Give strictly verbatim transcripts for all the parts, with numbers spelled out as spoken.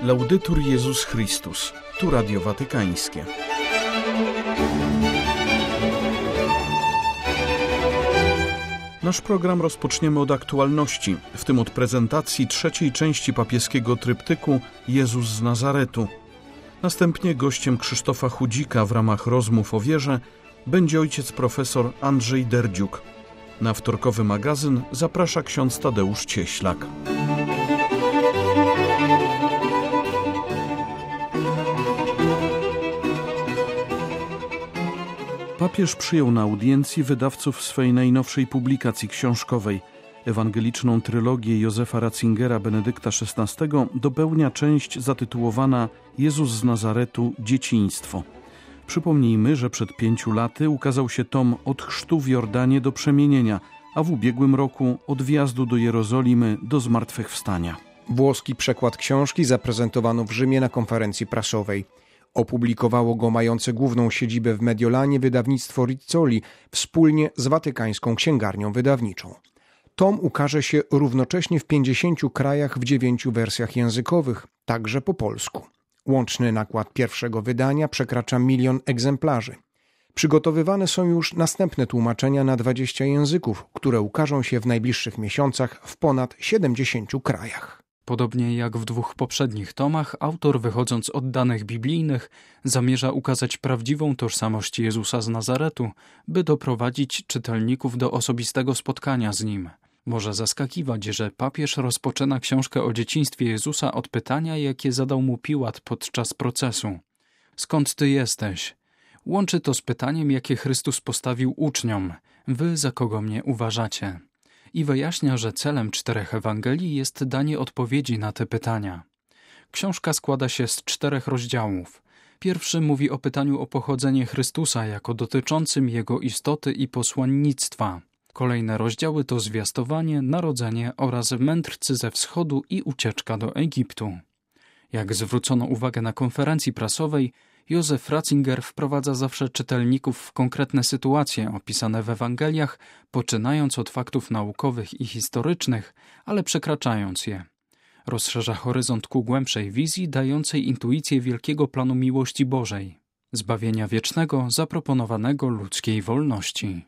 Laudetur Jezus Chrystus. Tu Radio Watykańskie. Nasz program rozpoczniemy od aktualności, w tym od prezentacji trzeciej części papieskiego tryptyku Jezus z Nazaretu. Następnie gościem Krzysztofa Chudzika w ramach rozmów o wierze będzie ojciec profesor Andrzej Derdziuk. Na wtorkowy magazyn zaprasza ksiądz Tadeusz Cieślak. Papież przyjął na audiencji wydawców swej najnowszej publikacji książkowej. Ewangeliczną trylogię Józefa Ratzingera Benedykta szesnastego dopełnia część zatytułowana Jezus z Nazaretu – Dzieciństwo. Przypomnijmy, że przed pięciu laty ukazał się tom Od chrztu w Jordanie do przemienienia, a w ubiegłym roku Od wjazdu do Jerozolimy do zmartwychwstania. Włoski przekład książki zaprezentowano w Rzymie na konferencji prasowej. Opublikowało go mające główną siedzibę w Mediolanie wydawnictwo Rizzoli wspólnie z Watykańską Księgarnią Wydawniczą. Tom ukaże się równocześnie w pięćdziesięciu krajach w dziewięciu wersjach językowych, także po polsku. Łączny nakład pierwszego wydania przekracza milion egzemplarzy. Przygotowywane są już następne tłumaczenia na dwadzieścia języków, które ukażą się w najbliższych miesiącach w ponad siedemdziesięciu krajach. Podobnie jak w dwóch poprzednich tomach, autor, wychodząc od danych biblijnych, zamierza ukazać prawdziwą tożsamość Jezusa z Nazaretu, by doprowadzić czytelników do osobistego spotkania z Nim. Może zaskakiwać, że papież rozpoczyna książkę o dzieciństwie Jezusa od pytania, jakie zadał mu Piłat podczas procesu. Skąd Ty jesteś? Łączy to z pytaniem, jakie Chrystus postawił uczniom. Wy za kogo mnie uważacie? I wyjaśnia, że celem czterech Ewangelii jest danie odpowiedzi na te pytania. Książka składa się z czterech rozdziałów. Pierwszy mówi o pytaniu o pochodzenie Chrystusa jako dotyczącym Jego istoty i posłannictwa. Kolejne rozdziały to zwiastowanie, narodzenie oraz mędrcy ze wschodu i ucieczka do Egiptu. Jak zwrócono uwagę na konferencji prasowej, Józef Ratzinger wprowadza zawsze czytelników w konkretne sytuacje opisane w Ewangeliach, poczynając od faktów naukowych i historycznych, ale przekraczając je. Rozszerza horyzont ku głębszej wizji, dającej intuicję wielkiego planu miłości Bożej, zbawienia wiecznego zaproponowanego ludzkiej wolności.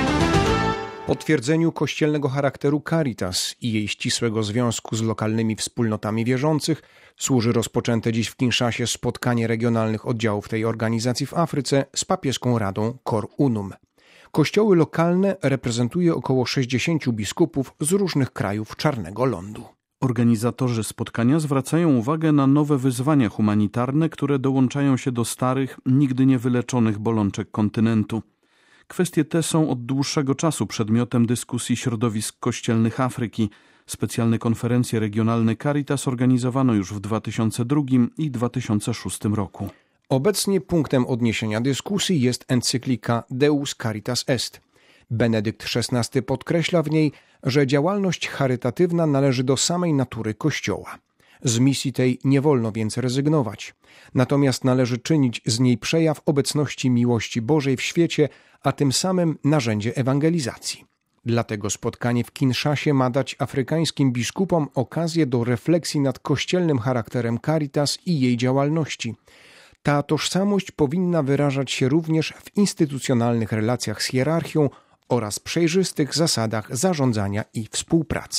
Potwierdzeniu kościelnego charakteru Caritas i jej ścisłego związku z lokalnymi wspólnotami wierzących służy rozpoczęte dziś w Kinszasie spotkanie regionalnych oddziałów tej organizacji w Afryce z papieską radą Cor Unum. Kościoły lokalne reprezentuje około sześćdziesięciu biskupów z różnych krajów Czarnego Lądu. Organizatorzy spotkania zwracają uwagę na nowe wyzwania humanitarne, które dołączają się do starych, nigdy nie wyleczonych bolączek kontynentu. Kwestie te są od dłuższego czasu przedmiotem dyskusji środowisk kościelnych Afryki. Specjalne konferencje regionalne Caritas organizowano już w dwa tysiące drugim i dwa tysiące szóstym roku. Obecnie punktem odniesienia dyskusji jest encyklika Deus Caritas Est. Benedykt szesnasty podkreśla w niej, że działalność charytatywna należy do samej natury Kościoła. Z misji tej nie wolno więc rezygnować. Natomiast należy czynić z niej przejaw obecności miłości Bożej w świecie, a tym samym narzędzie ewangelizacji. Dlatego spotkanie w Kinszasie ma dać afrykańskim biskupom okazję do refleksji nad kościelnym charakterem Caritas i jej działalności. Ta tożsamość powinna wyrażać się również w instytucjonalnych relacjach z hierarchią oraz przejrzystych zasadach zarządzania i współpracy.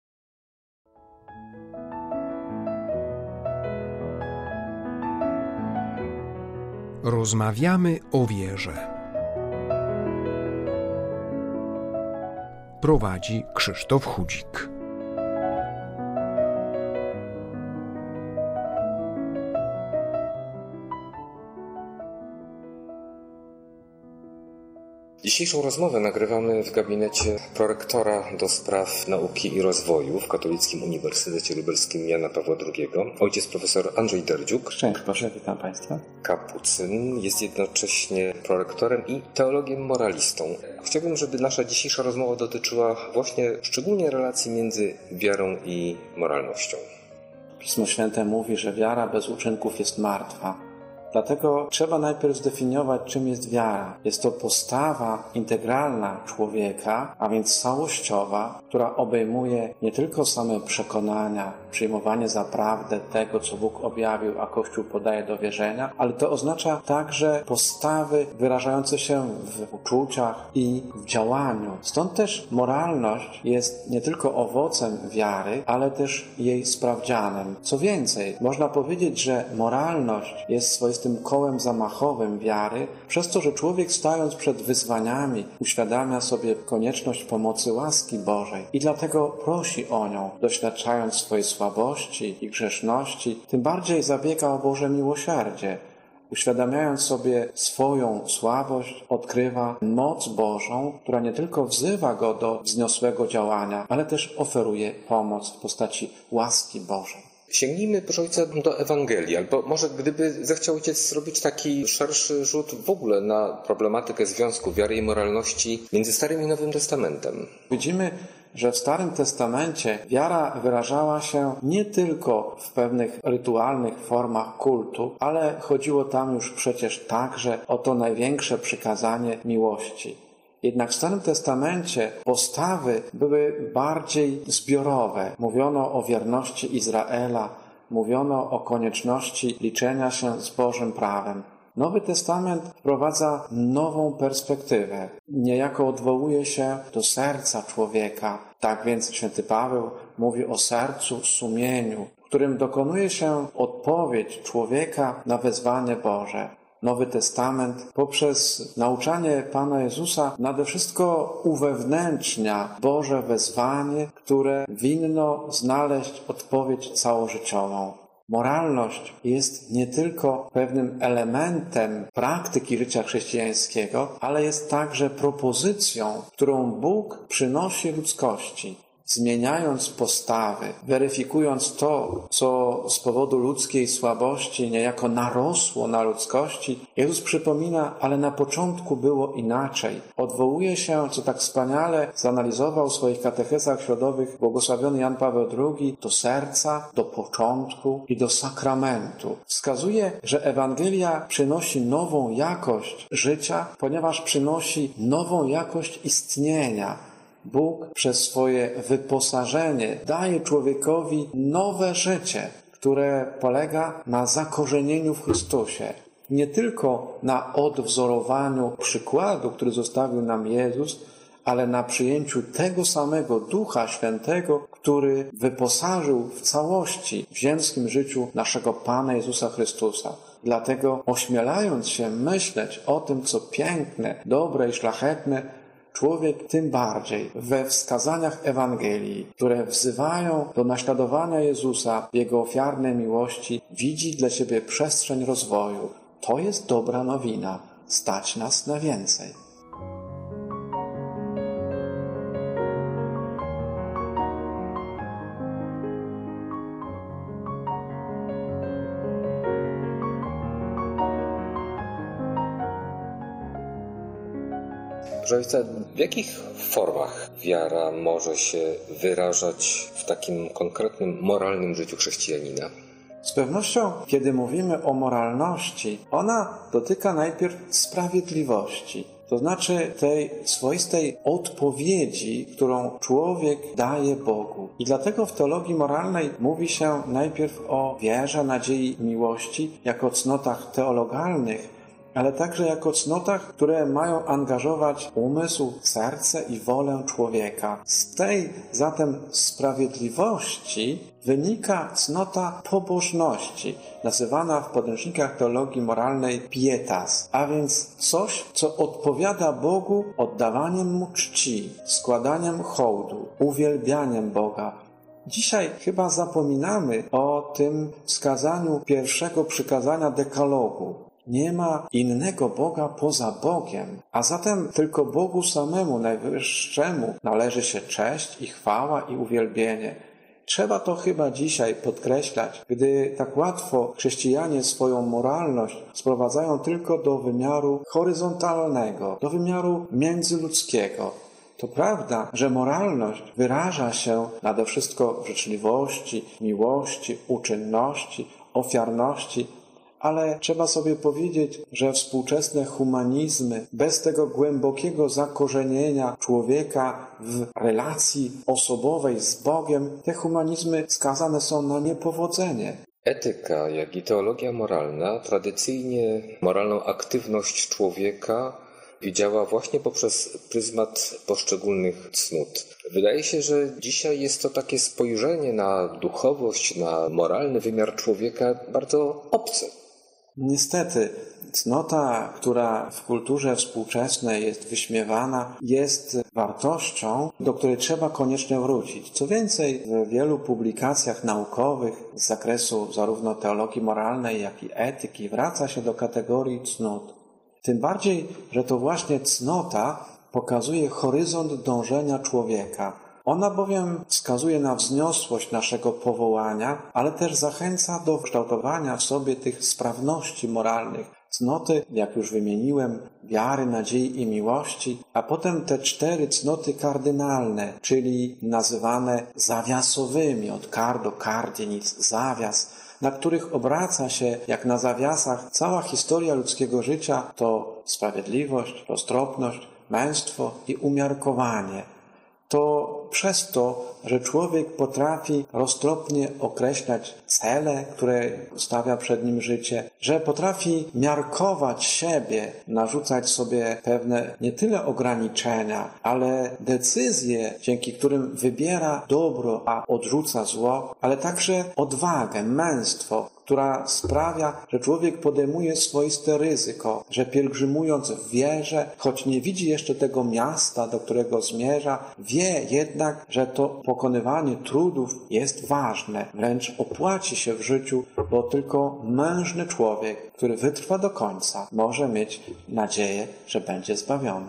Rozmawiamy o wierze. Prowadzi Krzysztof Chudzik. Dzisiejszą rozmowę nagrywamy w gabinecie prorektora do spraw nauki i rozwoju w Katolickim Uniwersytecie Lubelskim Jana Pawła drugiego, ojciec profesor Andrzej Derdziuk. Szczęść Boże, witam Państwa. Kapucyn, jest jednocześnie prorektorem i teologiem moralistą. Chciałbym, żeby nasza dzisiejsza rozmowa dotyczyła właśnie szczególnie relacji między wiarą i moralnością. Pismo Święte mówi, że wiara bez uczynków jest martwa. Dlatego trzeba najpierw zdefiniować, czym jest wiara. Jest to postawa integralna człowieka, a więc całościowa, która obejmuje nie tylko same przekonania, przyjmowanie za prawdę tego, co Bóg objawił, a Kościół podaje do wierzenia, ale to oznacza także postawy wyrażające się w uczuciach i w działaniu. Stąd też moralność jest nie tylko owocem wiary, ale też jej sprawdzianem. Co więcej, można powiedzieć, że moralność jest swoistym kołem zamachowym wiary, przez to, że człowiek stając przed wyzwaniami uświadamia sobie konieczność pomocy łaski Bożej i dlatego prosi o nią, doświadczając swojej słabości i grzeszności, tym bardziej zabiega o Boże miłosierdzie. Uświadamiając sobie swoją słabość, odkrywa moc Bożą, która nie tylko wzywa go do wzniosłego działania, ale też oferuje pomoc w postaci łaski Bożej. Sięgnijmy, proszę ojca, do Ewangelii, albo może gdyby zechciał ojciec zrobić taki szerszy rzut w ogóle na problematykę związku wiary i moralności między Starym i Nowym Testamentem. Widzimy, że w Starym Testamencie wiara wyrażała się nie tylko w pewnych rytualnych formach kultu, ale chodziło tam już przecież także o to największe przykazanie miłości. Jednak w Starym Testamencie postawy były bardziej zbiorowe. Mówiono o wierności Izraela, mówiono o konieczności liczenia się z Bożym prawem. Nowy Testament wprowadza nową perspektywę. Niejako odwołuje się do serca człowieka. Tak więc święty Paweł mówi o sercu, sumieniu, w którym dokonuje się odpowiedź człowieka na wezwanie Boże. Nowy Testament poprzez nauczanie Pana Jezusa nade wszystko uwewnętrznia Boże wezwanie, które winno znaleźć odpowiedź całożyciową. Moralność jest nie tylko pewnym elementem praktyki życia chrześcijańskiego, ale jest także propozycją, którą Bóg przynosi ludzkości. Zmieniając postawy, weryfikując to, co z powodu ludzkiej słabości niejako narosło na ludzkości, Jezus przypomina, ale na początku było inaczej. Odwołuje się, co tak wspaniale zanalizował w swoich katechezach środowych błogosławiony Jan Paweł drugi, do serca, do początku i do sakramentu. Wskazuje, że Ewangelia przynosi nową jakość życia, ponieważ przynosi nową jakość istnienia. Bóg przez swoje wyposażenie daje człowiekowi nowe życie, które polega na zakorzenieniu w Chrystusie. Nie tylko na odwzorowaniu przykładu, który zostawił nam Jezus, ale na przyjęciu tego samego Ducha Świętego, który wyposażył w całości w ziemskim życiu naszego Pana Jezusa Chrystusa. Dlatego ośmielając się myśleć o tym, co piękne, dobre i szlachetne, człowiek tym bardziej we wskazaniach Ewangelii, które wzywają do naśladowania Jezusa w Jego ofiarnej miłości, widzi dla siebie przestrzeń rozwoju. To jest dobra nowina. Stać nas na więcej. Proszę ojca, w jakich formach wiara może się wyrażać w takim konkretnym, moralnym życiu chrześcijanina? Z pewnością, kiedy mówimy o moralności, ona dotyka najpierw sprawiedliwości. To znaczy tej swoistej odpowiedzi, którą człowiek daje Bogu. I dlatego w teologii moralnej mówi się najpierw o wierze, nadziei, miłości jako cnotach teologalnych, ale także jako cnotach, które mają angażować umysł, serce i wolę człowieka. Z tej zatem sprawiedliwości wynika cnota pobożności, nazywana w podręcznikach teologii moralnej pietas, a więc coś, co odpowiada Bogu oddawaniem Mu czci, składaniem hołdu, uwielbianiem Boga. Dzisiaj chyba zapominamy o tym wskazaniu pierwszego przykazania dekalogu. Nie ma innego Boga poza Bogiem, a zatem tylko Bogu samemu, najwyższemu, należy się cześć i chwała i uwielbienie. Trzeba to chyba dzisiaj podkreślać, gdy tak łatwo chrześcijanie swoją moralność sprowadzają tylko do wymiaru horyzontalnego, do wymiaru międzyludzkiego. To prawda, że moralność wyraża się nade wszystko w życzliwości, miłości, uczynności, ofiarności, Ale trzeba sobie powiedzieć, że współczesne humanizmy bez tego głębokiego zakorzenienia człowieka w relacji osobowej z Bogiem, te humanizmy skazane są na niepowodzenie. Etyka, jak i teologia moralna, tradycyjnie moralną aktywność człowieka widziała właśnie poprzez pryzmat poszczególnych cnót. Wydaje się, że dzisiaj jest to takie spojrzenie na duchowość, na moralny wymiar człowieka bardzo obce. Niestety, cnota, która w kulturze współczesnej jest wyśmiewana, jest wartością, do której trzeba koniecznie wrócić. Co więcej, w wielu publikacjach naukowych z zakresu zarówno teologii moralnej, jak i etyki wraca się do kategorii cnót. Tym bardziej, że to właśnie cnota pokazuje horyzont dążenia człowieka. Ona bowiem wskazuje na wzniosłość naszego powołania, ale też zachęca do kształtowania w sobie tych sprawności moralnych. Cnoty, jak już wymieniłem, wiary, nadziei i miłości, a potem te cztery cnoty kardynalne, czyli nazywane zawiasowymi, od kar do kardienic, zawias, na których obraca się, jak na zawiasach, cała historia ludzkiego życia, to sprawiedliwość, roztropność, męstwo i umiarkowanie. To przez to, że człowiek potrafi roztropnie określać cele, które stawia przed nim życie, że potrafi miarkować siebie, narzucać sobie pewne nie tyle ograniczenia, ale decyzje, dzięki którym wybiera dobro, a odrzuca zło, ale także odwagę, męstwo, która sprawia, że człowiek podejmuje swoiste ryzyko, że pielgrzymując w wierze, choć nie widzi jeszcze tego miasta, do którego zmierza, wie jednak, że to pokonywanie trudów jest ważne, wręcz opłaci się w życiu, bo tylko mężny człowiek, który wytrwa do końca, może mieć nadzieję, że będzie zbawiony.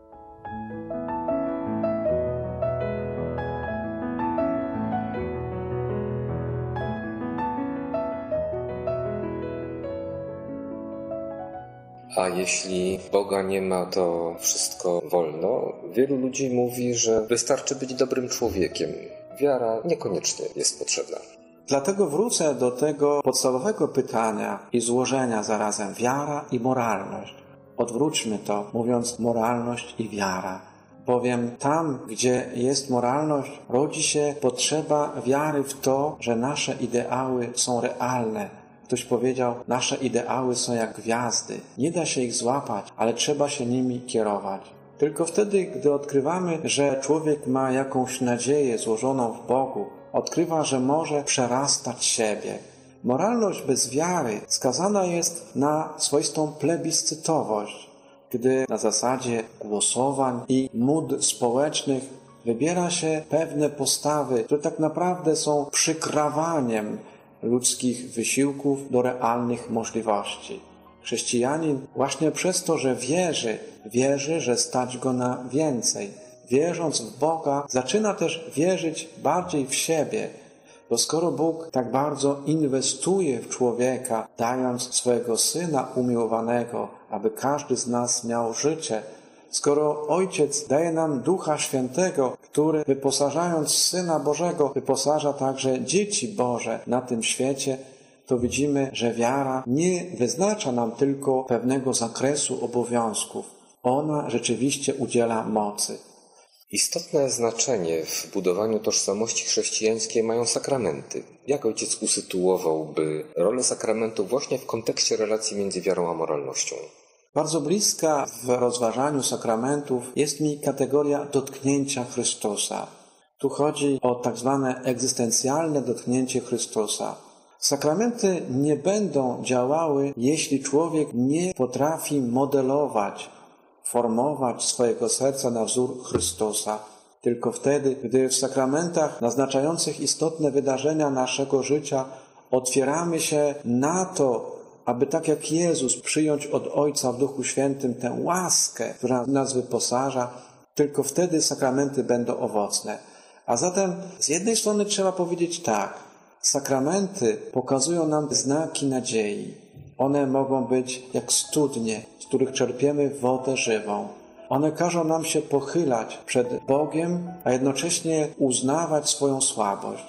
A jeśli Boga nie ma, to wszystko wolno. Wielu ludzi mówi, że wystarczy być dobrym człowiekiem. Wiara niekoniecznie jest potrzebna. Dlatego wrócę do tego podstawowego pytania i złożenia zarazem wiara i moralność. Odwróćmy to, mówiąc moralność i wiara. Bowiem tam, gdzie jest moralność, rodzi się potrzeba wiary w to, że nasze ideały są realne. Ktoś powiedział, nasze ideały są jak gwiazdy. Nie da się ich złapać, ale trzeba się nimi kierować. Tylko wtedy, gdy odkrywamy, że człowiek ma jakąś nadzieję złożoną w Bogu, odkrywa, że może przerastać siebie. Moralność bez wiary skazana jest na swoistą plebiscytowość, gdy na zasadzie głosowań i mód społecznych wybiera się pewne postawy, które tak naprawdę są przykrawaniem ludzkich wysiłków do realnych możliwości. Chrześcijanin właśnie przez to, że wierzy, wierzy, że stać go na więcej. Wierząc w Boga, zaczyna też wierzyć bardziej w siebie, bo skoro Bóg tak bardzo inwestuje w człowieka, dając swojego Syna umiłowanego, aby każdy z nas miał życie, skoro Ojciec daje nam Ducha Świętego, który wyposażając Syna Bożego, wyposaża także dzieci Boże na tym świecie, to widzimy, że wiara nie wyznacza nam tylko pewnego zakresu obowiązków. Ona rzeczywiście udziela mocy. Istotne znaczenie w budowaniu tożsamości chrześcijańskiej mają sakramenty. Jak Ojciec usytuowałby rolę sakramentu właśnie w kontekście relacji między wiarą a moralnością? Bardzo bliska w rozważaniu sakramentów jest mi kategoria dotknięcia Chrystusa. Tu chodzi o tak zwane egzystencjalne dotknięcie Chrystusa. Sakramenty nie będą działały, jeśli człowiek nie potrafi modelować, formować swojego serca na wzór Chrystusa. Tylko wtedy, gdy w sakramentach naznaczających istotne wydarzenia naszego życia otwieramy się na to, aby tak jak Jezus przyjąć od Ojca w Duchu Świętym tę łaskę, która nas wyposaża, tylko wtedy sakramenty będą owocne. A zatem z jednej strony trzeba powiedzieć tak, sakramenty pokazują nam znaki nadziei. One mogą być jak studnie, z których czerpiemy wodę żywą. One każą nam się pochylać przed Bogiem, a jednocześnie uznawać swoją słabość.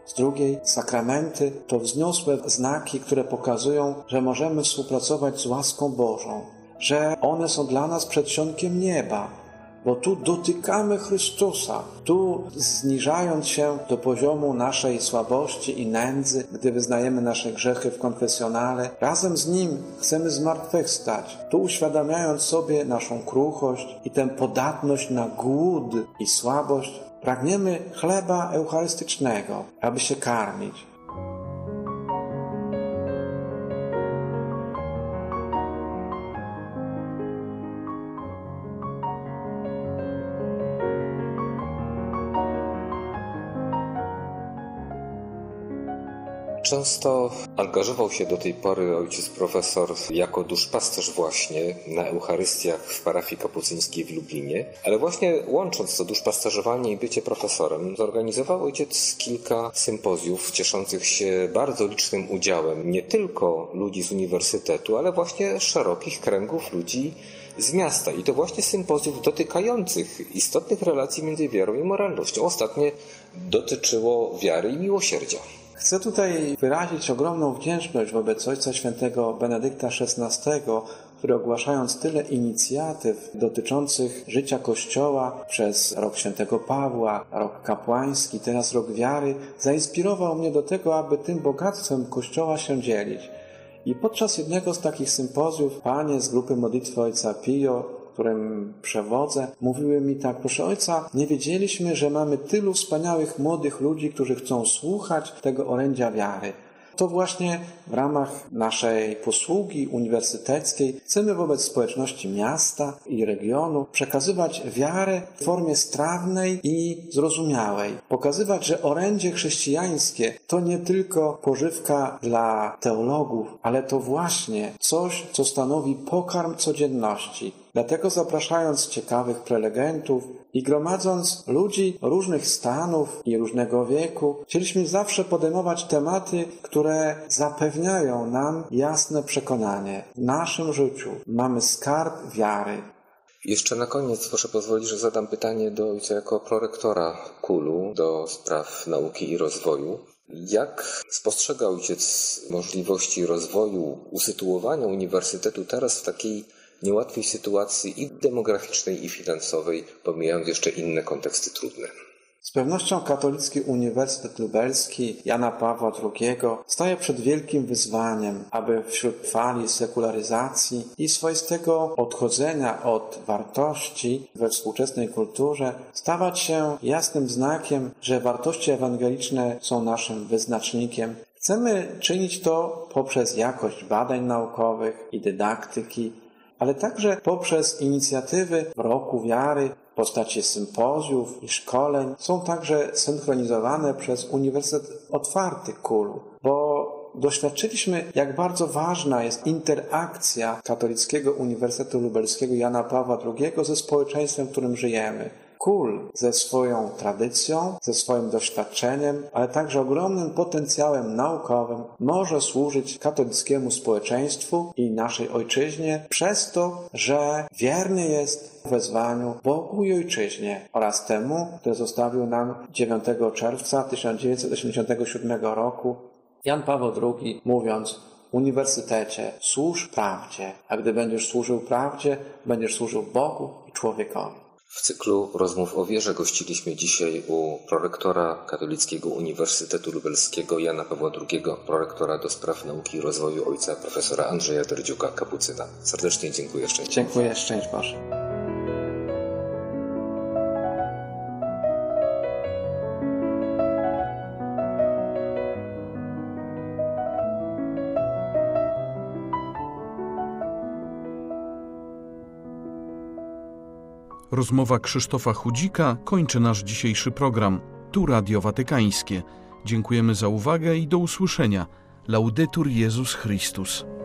Z drugiej, sakramenty to wzniosłe znaki, które pokazują, że możemy współpracować z łaską Bożą, że one są dla nas przedsionkiem nieba, bo tu dotykamy Chrystusa, tu zniżając się do poziomu naszej słabości i nędzy, gdy wyznajemy nasze grzechy w konfesjonale, razem z Nim chcemy zmartwychwstać, tu uświadamiając sobie naszą kruchość i tę podatność na głód i słabość, pragniemy chleba eucharystycznego, aby się karmić. Często angażował się do tej pory ojciec profesor jako duszpasterz właśnie na Eucharystiach w parafii kapucyńskiej w Lublinie, ale właśnie łącząc to duszpasterzowanie i bycie profesorem, zorganizował ojciec kilka sympozjów cieszących się bardzo licznym udziałem nie tylko ludzi z uniwersytetu, ale właśnie szerokich kręgów ludzi z miasta. I to właśnie sympozjów dotykających istotnych relacji między wiarą i moralnością. Ostatnie dotyczyło wiary i miłosierdzia. Chcę tutaj wyrazić ogromną wdzięczność wobec Ojca Świętego Benedykta szesnastego, który ogłaszając tyle inicjatyw dotyczących życia Kościoła przez rok Świętego Pawła, rok kapłański, teraz rok wiary, zainspirował mnie do tego, aby tym bogactwem Kościoła się dzielić. I podczas jednego z takich sympozjów panie z grupy modlitwy Ojca Pio, którym przewodzę, mówiły mi tak: proszę ojca, nie wiedzieliśmy, że mamy tylu wspaniałych młodych ludzi, którzy chcą słuchać tego orędzia wiary. To właśnie w ramach naszej posługi uniwersyteckiej chcemy wobec społeczności miasta i regionu przekazywać wiarę w formie strawnej i zrozumiałej. Pokazywać, że orędzie chrześcijańskie to nie tylko pożywka dla teologów, ale to właśnie coś, co stanowi pokarm codzienności. Dlatego zapraszając ciekawych prelegentów i gromadząc ludzi różnych stanów i różnego wieku, chcieliśmy zawsze podejmować tematy, które zapewniają nam jasne przekonanie. W naszym życiu mamy skarb wiary. Jeszcze na koniec proszę pozwolić, że zadam pytanie do ojca jako prorektora KUL-u do spraw nauki i rozwoju. Jak spostrzega ojciec możliwości rozwoju, usytuowania uniwersytetu teraz w takiej niełatwej sytuacji i demograficznej, i finansowej, pomijając jeszcze inne konteksty trudne? Z pewnością Katolicki Uniwersytet Lubelski Jana Pawła drugiego staje przed wielkim wyzwaniem, aby wśród fali sekularyzacji i swoistego odchodzenia od wartości we współczesnej kulturze stawać się jasnym znakiem, że wartości ewangeliczne są naszym wyznacznikiem. Chcemy czynić to poprzez jakość badań naukowych i dydaktyki, ale także poprzez inicjatywy w Roku Wiary w postaci sympozjów i szkoleń. Są także synchronizowane przez Uniwersytet Otwarty KUL-u, bo doświadczyliśmy, jak bardzo ważna jest interakcja Katolickiego Uniwersytetu Lubelskiego Jana Pawła drugiego ze społeczeństwem, w którym żyjemy. KUL ze swoją tradycją, ze swoim doświadczeniem, ale także ogromnym potencjałem naukowym może służyć katolickiemu społeczeństwu i naszej ojczyźnie przez to, że wierny jest wezwaniu Bogu i ojczyźnie oraz temu, które zostawił nam dziewiątego czerwca tysiąc dziewięćset osiemdziesiątego siódmego roku Jan Paweł drugi, mówiąc: Uniwersytecie, służ prawdzie, a gdy będziesz służył prawdzie, będziesz służył Bogu i człowiekowi. W cyklu rozmów o wierze gościliśmy dzisiaj u prorektora Katolickiego Uniwersytetu Lubelskiego Jana Pawła drugiego, prorektora do spraw nauki i rozwoju ojca profesora Andrzeja Derdziuka, kapucyna. Serdecznie dziękuję. Szczęść Boże. Dziękuję, szczęść Boże. Rozmowa Krzysztofa Chudzika kończy nasz dzisiejszy program. Tu Radio Watykańskie. Dziękujemy za uwagę i do usłyszenia. Laudetur Jezus Chrystus.